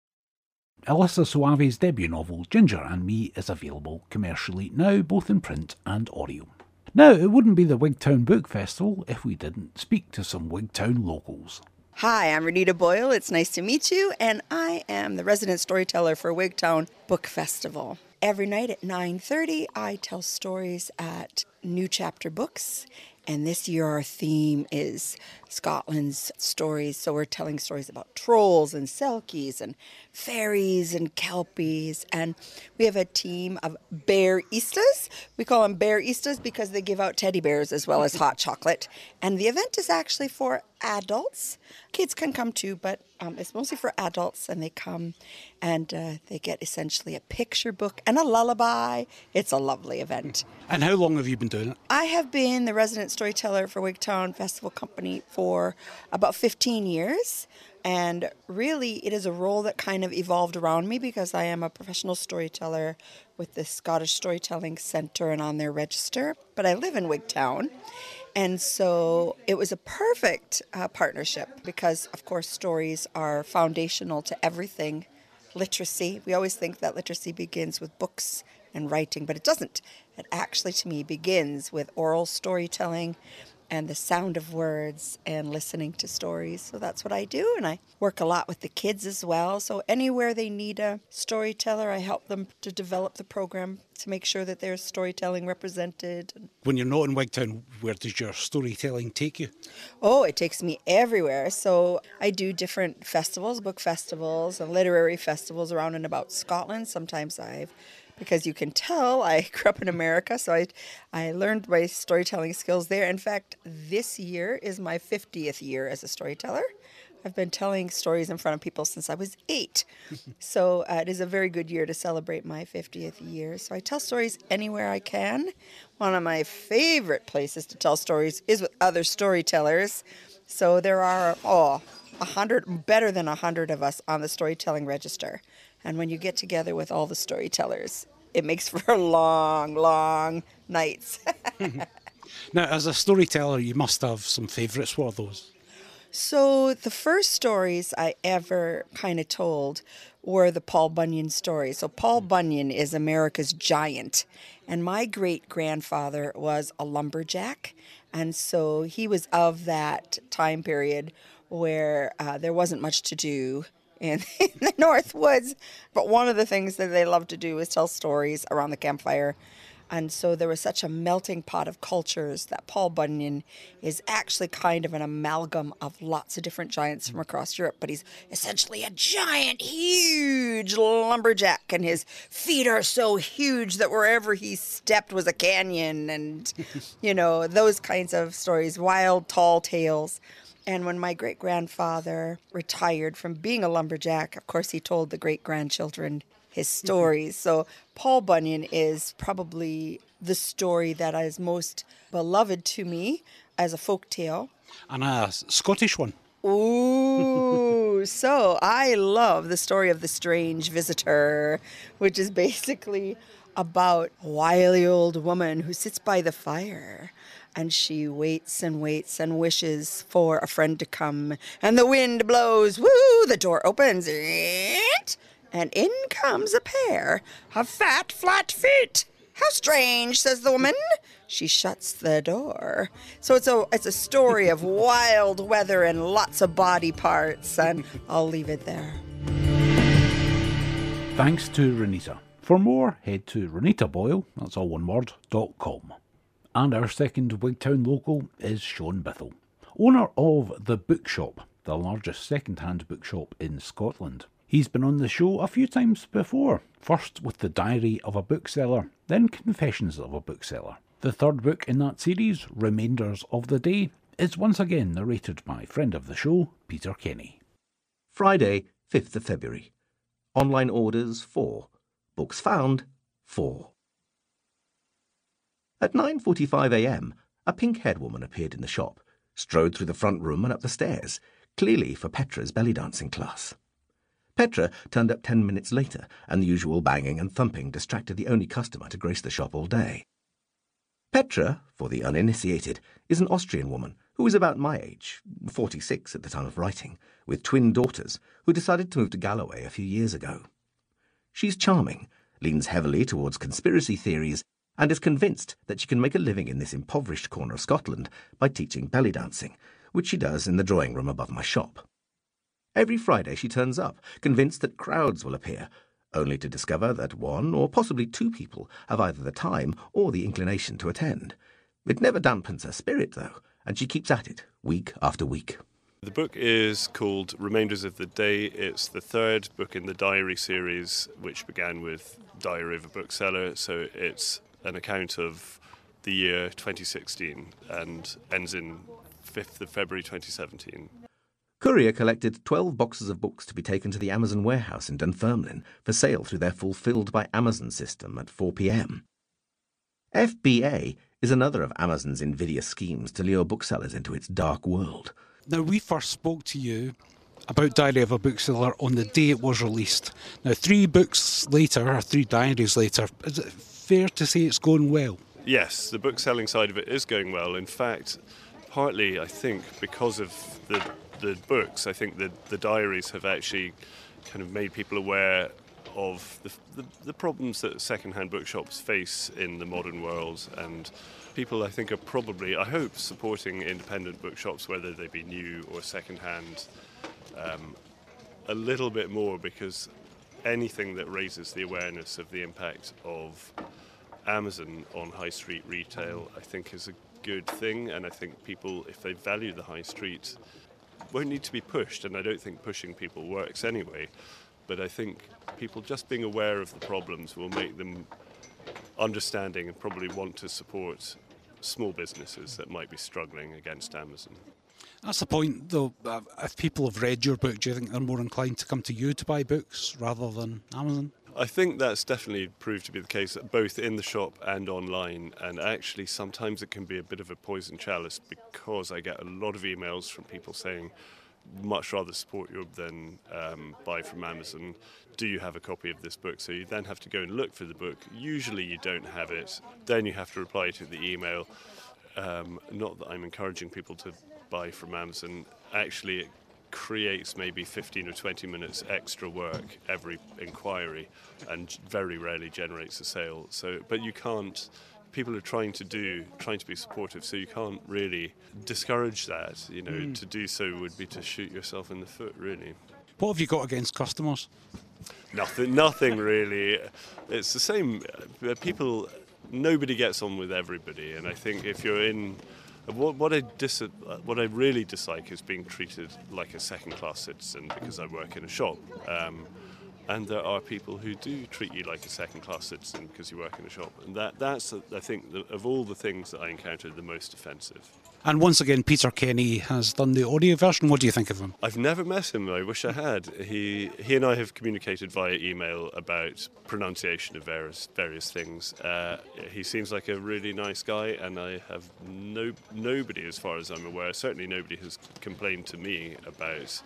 Alyssa Soave's debut novel, Ginger and Me, is available commercially now, both in print and audio. Now, it wouldn't be the Wigtown Book Festival if we didn't speak to some Wigtown locals. Hi, I'm Renita Boyle. It's nice to meet you, and I am the resident storyteller for Wigtown Book Festival. Every night at nine thirty, I tell stories at New Chapter Books, and this year our theme is Scotland's stories. So we're telling stories about trolls and selkies and fairies and kelpies, and we have a team of bear-istas. We call them bear-istas because they give out teddy bears as well as hot chocolate, and the event is actually for adults. Kids can come too, but um, it's mostly for adults, and they come and uh, they get essentially a picture book and a lullaby. It's a lovely event. And how long have you been doing it? I have been the resident storyteller for Wigtown Festival Company for about fifteen years. And really, it is a role that kind of evolved around me because I am a professional storyteller with the Scottish Storytelling Centre and on their register. But I live in Wigtown. And so it was a perfect uh, partnership because, of course, stories are foundational to everything. Literacy. We always think that literacy begins with books and writing, but it doesn't. It actually, to me, begins with oral storytelling and the sound of words and listening to stories. So that's what I do, and I work a lot with the kids as well. So anywhere they need a storyteller, I help them to develop the program to make sure that there's storytelling represented. When you're not in Wigtown, where does your storytelling take you? Oh, it takes me everywhere. So I do different festivals, book festivals and literary festivals around and about Scotland. Sometimes I've Because you can tell I grew up in America, so I I learned my storytelling skills there. In fact, this year is my fiftieth year as a storyteller. I've been telling stories in front of people since I was eight. So uh, it is a very good year to celebrate my fiftieth year. So I tell stories anywhere I can. One of my favorite places to tell stories is with other storytellers. So there are, oh, a hundred, better than a hundred of us on the storytelling register. And when you get together with all the storytellers, it makes for long, long nights. Now, as a storyteller, you must have some favourites. What are those? So the first stories I ever kind of told were the Paul Bunyan stories. So Paul Bunyan is America's giant, and my great-grandfather was a lumberjack, and so he was of that time period where uh, there wasn't much to do in, in the North Woods. But one of the things that they loved to do was tell stories around the campfire. And so there was such a melting pot of cultures that Paul Bunyan is actually kind of an amalgam of lots of different giants from across Europe. But he's essentially a giant, huge lumberjack. And his feet are so huge that wherever he stepped was a canyon. And, you know, those kinds of stories, wild, tall tales. And when my great-grandfather retired from being a lumberjack, of course, he told the great-grandchildren his stories. So Paul Bunyan is probably the story that is most beloved to me as a folk tale. And a Scottish one. Ooh, so I love the story of the strange visitor, which is basically about a wily old woman who sits by the fire. And she waits and waits and wishes for a friend to come. And the wind blows, woo, the door opens, and in comes a pair of fat, flat feet. How strange, says the woman. She shuts the door. So it's a, it's a story of wild weather and lots of body parts, and I'll leave it there. Thanks to Renita. For more, head to renita boyle, that's all one word, dot com. And our second Wigtown local is Sean Bithell, owner of The Bookshop, the largest second-hand bookshop in Scotland. He's been on the show a few times before, first with The Diary of a Bookseller, then Confessions of a Bookseller. The third book in that series, Remainders of the Day, is once again narrated by friend of the show, Peter Kenny. Friday, fifth of February. Online orders, four. Books found, four. At nine forty-five a m, a pink-haired woman appeared in the shop, strode through the front room and up the stairs, clearly for Petra's belly dancing class. Petra turned up ten minutes later, and the usual banging and thumping distracted the only customer to grace the shop all day. Petra, for the uninitiated, is an Austrian woman who is about my age, forty-six at the time of writing, with twin daughters who decided to move to Galloway a few years ago. She's charming, leans heavily towards conspiracy theories, and is convinced that she can make a living in this impoverished corner of Scotland by teaching belly dancing, which she does in the drawing room above my shop. Every Friday she turns up, convinced that crowds will appear, only to discover that one or possibly two people have either the time or the inclination to attend. It never dampens her spirit, though, and she keeps at it, week after week. The book is called Remainders of the Day. It's the third book in the diary series, which began with Diary of a Bookseller, so it's an account of the year twenty sixteen and ends in fifth of February twenty seventeen. Courier collected twelve boxes of books to be taken to the Amazon warehouse in Dunfermline for sale through their Fulfilled by Amazon system at four p m. F B A is another of Amazon's invidious schemes to lure booksellers into its dark world. Now, we first spoke to you about Diary of a Bookseller on the day it was released. Now, three books later, or three diaries later, is it fair to say it's going well? Yes, the book selling side of it is going well. In fact, partly, I think, because of the the books, I think that the diaries have actually kind of made people aware of the, the, the problems that second-hand bookshops face in the modern world, and people, I think, are probably, I hope, supporting independent bookshops, whether they be new or second-hand, um, a little bit more, because anything that raises the awareness of the impact of Amazon on high street retail, I think, is a good thing. And I think people, if they value the high street, won't need to be pushed, and I don't think pushing people works anyway. But I think people just being aware of the problems will make them understanding and probably want to support small businesses that might be struggling against Amazon. That's the point, though. If people have read your book, do you think they're more inclined to come to you to buy books rather than Amazon? I think that's definitely proved to be the case, both in the shop and online. And actually, sometimes it can be a bit of a poison chalice, because I get a lot of emails from people saying, much rather support you than um, buy from Amazon. Do you have a copy of this book? So you then have to go and look for the book. Usually you don't have it. Then you have to reply to the email. Um, not that I'm encouraging people to buy from Amazon. Actually, it creates maybe fifteen or twenty minutes extra work every inquiry, and very rarely generates a sale. So, but you can't. People are trying to do, trying to be supportive, so you can't really discourage that. You know, mm. to do so would be to shoot yourself in the foot, really. What have you got against customers? Nothing, nothing really. It's the same. Uh, people, nobody gets on with everybody, and I think if you're in, what, what I dis, what I really dislike is being treated like a second-class citizen because I work in a shop. Um, And there are people who do treat you like a second-class citizen because you work in a shop. And that, that's, I think, the, of all the things that I encountered, the most offensive. And once again, Peter Kenny has done the audio version. What do you think of him? I've never met him. I wish I had. He he and I have communicated via email about pronunciation of various various things. Uh, he seems like a really nice guy, and I have no nobody, as far as I'm aware, certainly nobody has complained to me about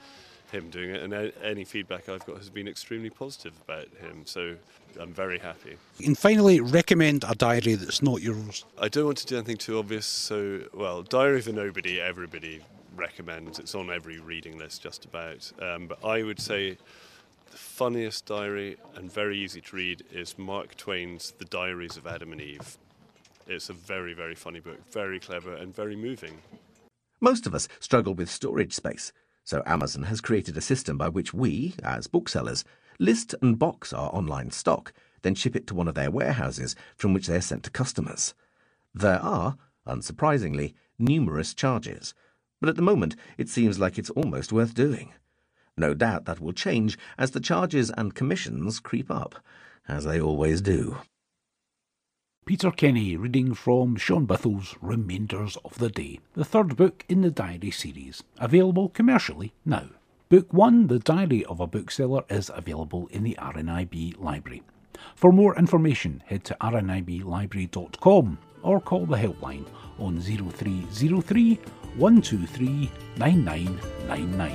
him doing it, and a- any feedback I've got has been extremely positive about him, so I'm very happy. And finally, recommend a diary that's not yours. I don't want to do anything too obvious, so, well, Diary for Nobody, everybody recommends. It's on every reading list just about. Um, but I would say the funniest diary and very easy to read is Mark Twain's The Diaries of Adam and Eve. It's a very, very funny book, very clever and very moving. Most of us struggle with storage space, so Amazon has created a system by which we, as booksellers, list and box our online stock, then ship it to one of their warehouses from which they are sent to customers. There are, unsurprisingly, numerous charges, but at the moment it seems like it's almost worth doing. No doubt that will change as the charges and commissions creep up, as they always do. Peter Kenny reading from Sean Bithel's Remainders of the Day, the third book in the diary series, available commercially now. Book one, The Diary of a Bookseller, is available in the R N I B library. For more information, head to r n i b library dot com or call the helpline on zero three zero three, one two three, nine nine nine nine.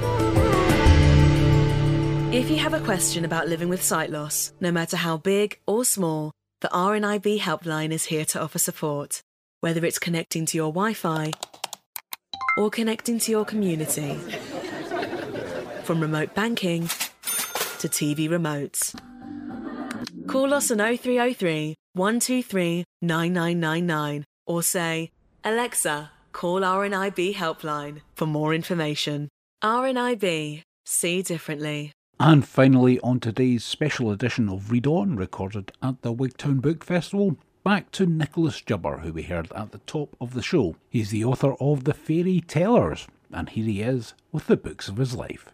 If you have a question about living with sight loss, no matter how big or small, the R N I B helpline is here to offer support, whether it's connecting to your Wi-Fi or connecting to your community. From remote banking to T V remotes. Call us on oh three oh three, one two three, nine nine nine nine or say, Alexa, call R N I B helpline for more information. R N I B. See differently. And finally, on today's special edition of Read On, recorded at the Wigtown Book Festival, back to Nicholas Jubber, who we heard at the top of the show. He's the author of The Fairy Tellers, and here he is with the books of his life.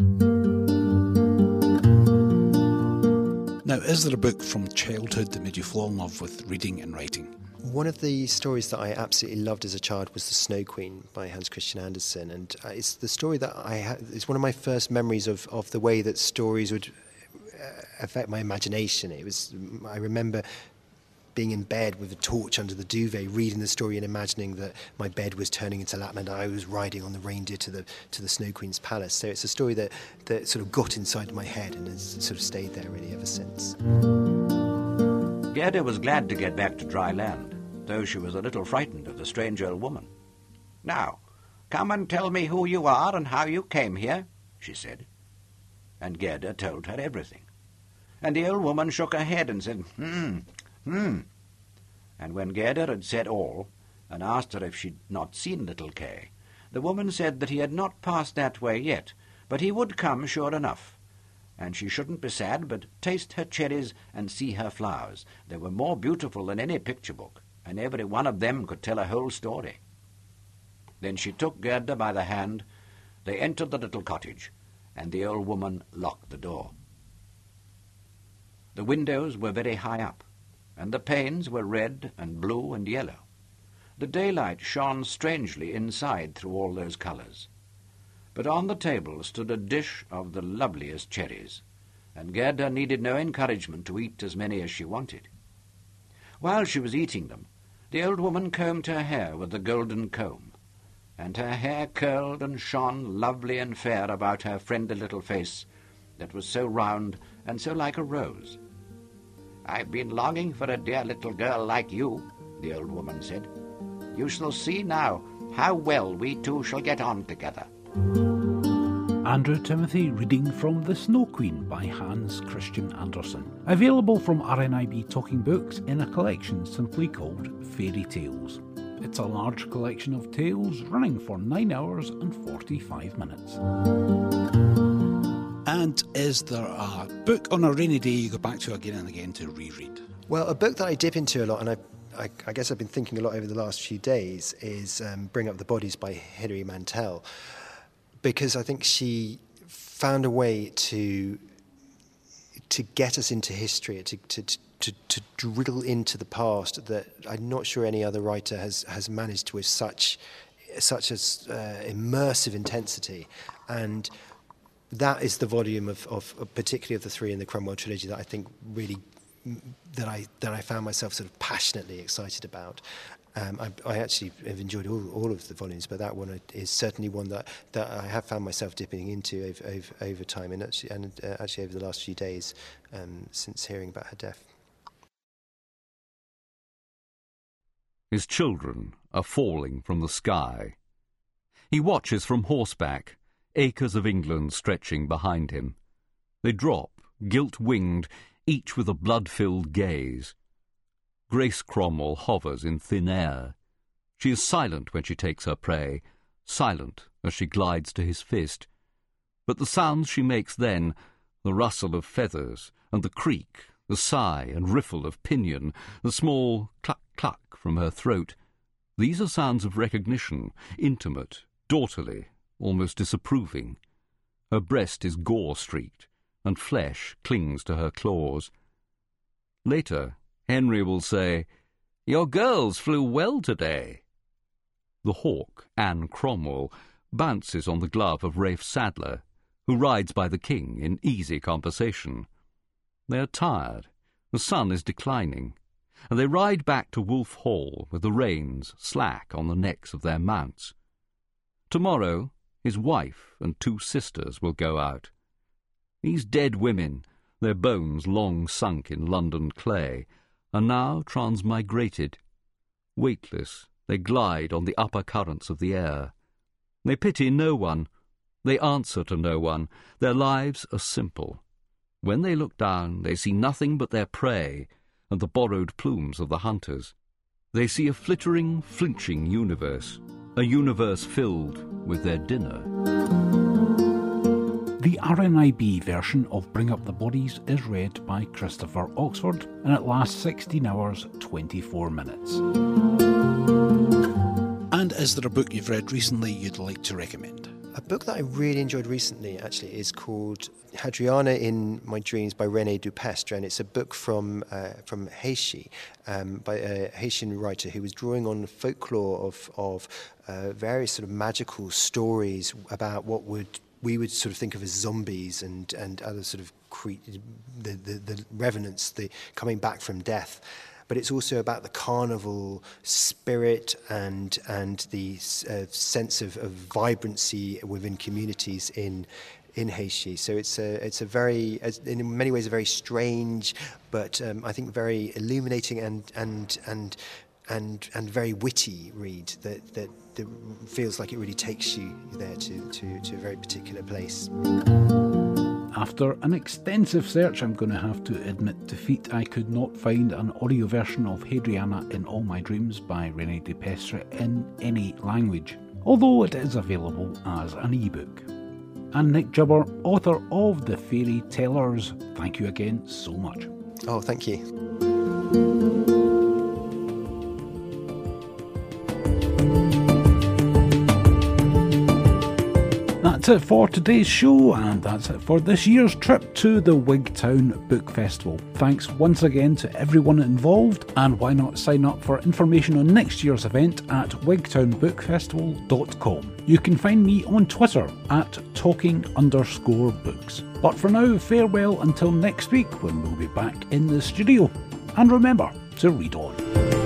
Now, is there a book from childhood that made you fall in love with reading and writing? One of the stories that I absolutely loved as a child was The Snow Queen by Hans Christian Andersen, and uh, it's the story that I ha- it's one of my first memories of, of the way that stories would uh, affect my imagination. It was I remember being in bed with a torch under the duvet, reading the story and imagining that my bed was turning into Lapland and I was riding on the reindeer to the to the Snow Queen's palace. So it's a story that, that sort of got inside my head and has sort of stayed there really ever since. Gerda was glad to get back to dry land, though she was a little frightened of the strange old woman. "Now, come and tell me who you are and how you came here," she said. And Gerda told her everything. And the old woman shook her head and said, hmm, hmm. And when Gerda had said all, and asked her if she'd not seen little Kay, the woman said that he had not passed that way yet, but he would come sure enough. And she shouldn't be sad, but taste her cherries and see her flowers. They were more beautiful than any picture book, and every one of them could tell a whole story. Then she took Gerda by the hand, they entered the little cottage, and the old woman locked the door. The windows were very high up, and the panes were red and blue and yellow. The daylight shone strangely inside through all those colours. But on the table stood a dish of the loveliest cherries, and Gerda needed no encouragement to eat as many as she wanted. While she was eating them, the old woman combed her hair with the golden comb, and her hair curled and shone lovely and fair about her friendly little face that was so round and so like a rose. "I've been longing for a dear little girl like you," the old woman said. "You shall see now how well we two shall get on together." Andrew Timothy reading from The Snow Queen by Hans Christian Andersen. Available from R N I B Talking Books in a collection simply called Fairy Tales. It's a large collection of tales running for nine hours and forty-five minutes. And is there a book on a rainy day you go back to again and again to reread? Well, a book that I dip into a lot, and I, I, I guess I've been thinking a lot over the last few days, is um, Bring Up the Bodies by Hilary Mantel, because I think she found a way to to get us into history, to to, to, to drill into the past that I'm not sure any other writer has, has managed with such such as uh, immersive intensity. And that is the volume of, of, of particularly of the three in the Cromwell trilogy that I think really that I that I found myself sort of passionately excited about. Um, I, I actually have enjoyed all, all of the volumes, but that one is certainly one that, that I have found myself dipping into over, over, over time, and actually, and uh, actually over the last few days um, since hearing about her death. His children are falling from the sky. He watches from horseback, acres of England stretching behind him. They drop, gilt-winged, each with a blood-filled gaze. Grace Cromwell hovers in thin air. She is silent when she takes her prey, silent as she glides to his fist. But the sounds she makes then, the rustle of feathers, and the creak, the sigh and riffle of pinion, the small cluck-cluck from her throat, these are sounds of recognition, intimate, daughterly, almost disapproving. Her breast is gore-streaked, and flesh clings to her claws. Later, Henry will say, "Your girls flew well today." The hawk, Anne Cromwell, bounces on the glove of Rafe Sadler, who rides by the king in easy conversation. They are tired, the sun is declining, and they ride back to Wolf Hall with the reins slack on the necks of their mounts. Tomorrow, his wife and two sisters will go out. These dead women, their bones long sunk in London clay, are now transmigrated. Weightless, they glide on the upper currents of the air. They pity no one. They answer to no one. Their lives are simple. When they look down, they see nothing but their prey and the borrowed plumes of the hunters. They see a flittering, flinching universe, a universe filled with their dinner. The R N I B version of Bring Up the Bodies is read by Christopher Oxford, and it lasts sixteen hours, twenty-four minutes. And is there a book you've read recently you'd like to recommend? A book that I really enjoyed recently, actually, is called Hadriana in My Dreams by René Dupestre, and it's a book from uh, from Heishi, um, by a Haitian writer who was drawing on folklore of of uh, various sort of magical stories about what would we would sort of think of as zombies and, and other sort of cre- the, the, the revenants, the coming back from death. But it's also about the carnival spirit and and the uh, sense of, of vibrancy within communities in in Heishi. So it's a it's a very, in many ways, a very strange, but um, I think very illuminating and and and and and very witty read that that. That feels like it really takes you there to, to, to a very particular place. After an extensive search, I'm going to have to admit defeat. I could not find an audio version of Hadriana in All My Dreams by René Dupestre in any language, although it is available as an ebook. And Nick Jubber, author of The Fairy Tellers, thank you again so much. Oh, thank you. That's it for today's show, and that's it for this year's trip to the Wigtown Book Festival. Thanks once again to everyone involved, and why not sign up for information on next year's event at wigtown book festival dot com. You can find me on Twitter at talking underscore books. But for now, farewell until next week when we'll be back in the studio. And remember to read on.